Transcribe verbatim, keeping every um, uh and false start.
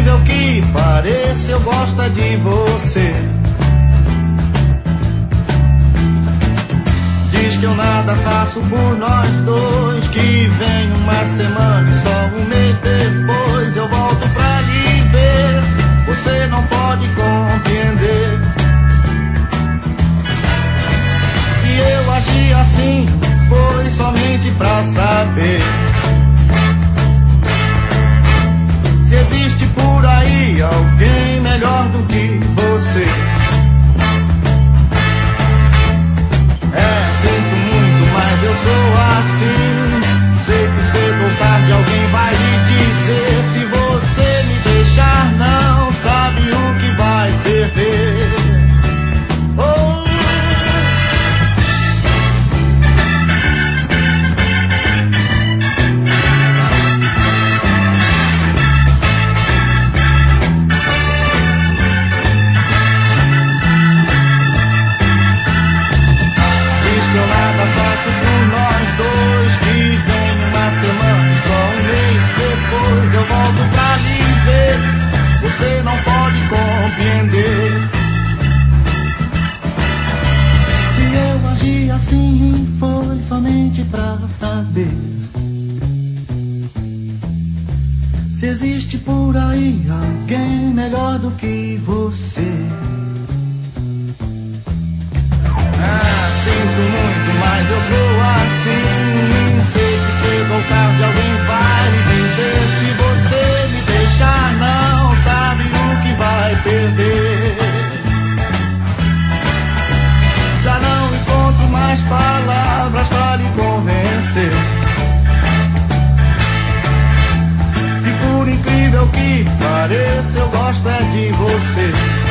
incrível que pareça, eu gosto é de você. Diz que eu nada faço por nós dois, que vem uma semana e só um mês depois eu volto pra lhe ver. Você não pode compreender. Se eu agi assim, foi somente pra saber se existe por aí alguém melhor do que você. É, sinto muito, mas eu sou assim. Sei que cedo ou tarde alguém vai lhe dizer. Se você me deixar, não sabe o que vai perder. Oh. Eu nada faço por nós dois, que vem uma semana e só um mês depois eu volto pra lhe ver. Você não pode compreender. Se eu agi assim, foi somente pra saber se existe por aí alguém melhor do que você. Ah, sinto muito, mas eu sou assim. Sei que cedo ou tarde alguém vai lhe dizer. Se você me deixar, não sabe o que vai perder. Já não encontro mais palavras pra lhe convencer. Que por incrível que pareça, eu gosto é de você.